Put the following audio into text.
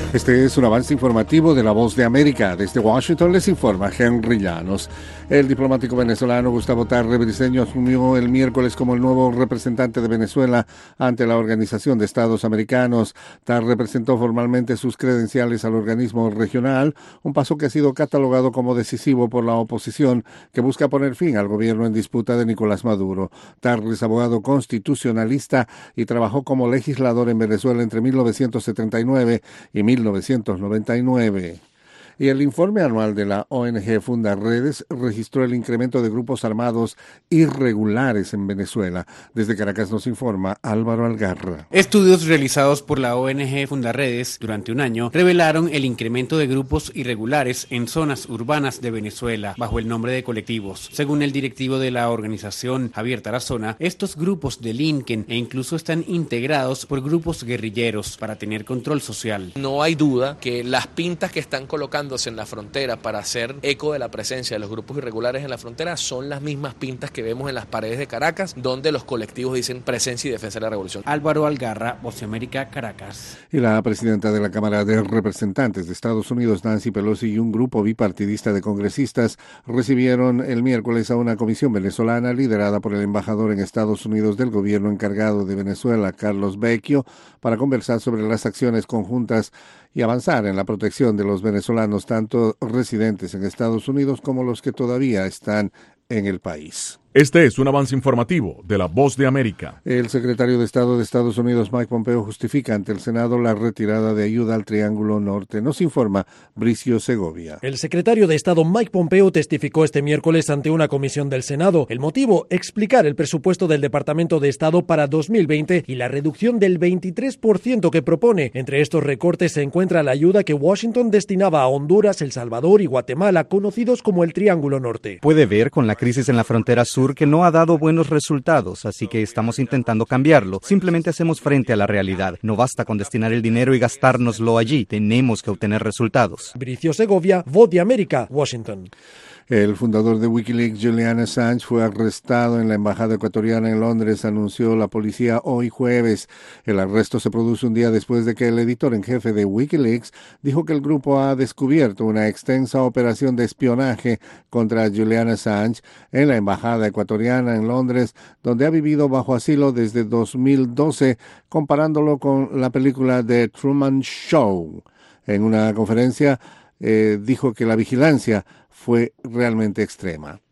Este es un avance informativo de La Voz de América. Desde Washington les informa Henry Llanos. El diplomático venezolano Gustavo Tarre Briceño asumió el miércoles como el nuevo representante de Venezuela ante la Organización de Estados Americanos. Tarre presentó formalmente sus credenciales al organismo regional, un paso que ha sido catalogado como decisivo por la oposición, que busca poner fin al gobierno en disputa de Nicolás Maduro. Tarre es abogado constitucionalista y trabajó como legislador en Venezuela entre 1979 y 1999. Y el informe anual de la ONG Fundaredes registró el incremento de grupos armados irregulares en Venezuela. Desde Caracas nos informa Álvaro Algarra. Estudios realizados por la ONG Fundaredes durante un año revelaron el incremento de grupos irregulares en zonas urbanas de Venezuela bajo el nombre de colectivos. Según el directivo de la organización, Javier Tarazona, estos grupos delinquen e incluso están integrados por grupos guerrilleros para tener control social. No hay duda que las pintas que están colocando en la frontera para hacer eco de la presencia de los grupos irregulares en la frontera son las mismas pintas que vemos en las paredes de Caracas, donde los colectivos dicen presencia y defensa de la revolución. Álvaro Algarra, Voz de América, Caracas. Y la presidenta de la Cámara de Representantes de Estados Unidos, Nancy Pelosi, y un grupo bipartidista de congresistas recibieron el miércoles a una comisión venezolana liderada por el embajador en Estados Unidos del gobierno encargado de Venezuela, Carlos Vecchio, para conversar sobre las acciones conjuntas y avanzar en la protección de los venezolanos, tanto residentes en Estados Unidos como los que todavía están en el país. Este es un avance informativo de La Voz de América. El secretario de Estado de Estados Unidos, Mike Pompeo, justifica ante el Senado la retirada de ayuda al Triángulo Norte. Nos informa Bricio Segovia. El secretario de Estado, Mike Pompeo, testificó este miércoles ante una comisión del Senado. El motivo, explicar el presupuesto del Departamento de Estado para 2020 y la reducción del 23% que propone. Entre estos recortes se encuentra la ayuda que Washington destinaba a Honduras, El Salvador y Guatemala, conocidos como el Triángulo Norte. Puede ver con la crisis en la frontera sur que no ha dado buenos resultados, así que estamos intentando cambiarlo. Simplemente hacemos frente a la realidad. No basta con destinar el dinero y gastárnoslo allí. Tenemos que obtener resultados. Bricio Segovia, Voz de América, Washington. El fundador de Wikileaks, Julian Assange, fue arrestado en la embajada ecuatoriana en Londres, anunció la policía hoy jueves. El arresto se produce un día después de que el editor en jefe de Wikileaks dijo que el grupo ha descubierto una extensa operación de espionaje contra Julian Assange en la embajada ecuatoriana en Londres, donde ha vivido bajo asilo desde 2012, comparándolo con la película The Truman Show. En una conferencia dijo que la vigilancia fue realmente extrema.